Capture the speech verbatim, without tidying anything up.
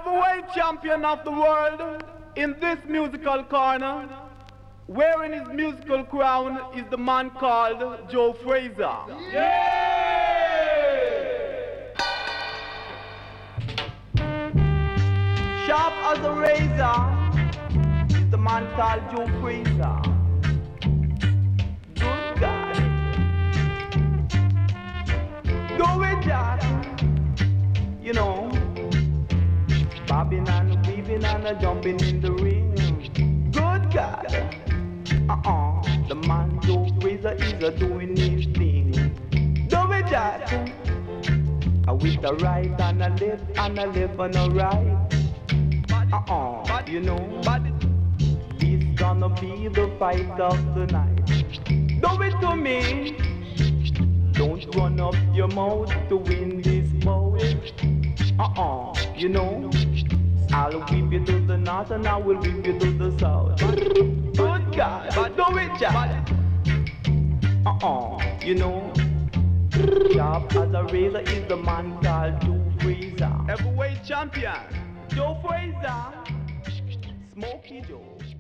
Heavyweight champion of the world in this musical corner, wearing his musical crown, is the man called Joe Frazier. Yeah! Sharp as a razor is the man called Joe Frazier. Good God. Do it, Jack. You know, bobbing and weaving and jumping in the ring. Good God. Uh-uh. The man Joe Frazier is a doing his thing. Do it, Jack. Uh, with the right and a left and a left and a right. Uh-uh. You know, it's gonna be the fight of the night. Do it to me. Don't run up your mouth to win this bout. Uh-uh, you know, I'll whip you to the north and I will whip you to the south. Good God, but do it, Jack. Uh-uh, you know, sharp as a razor is the man called Joe Frazier. Heavyweight champion, Joe Frazier, Smokey Joe.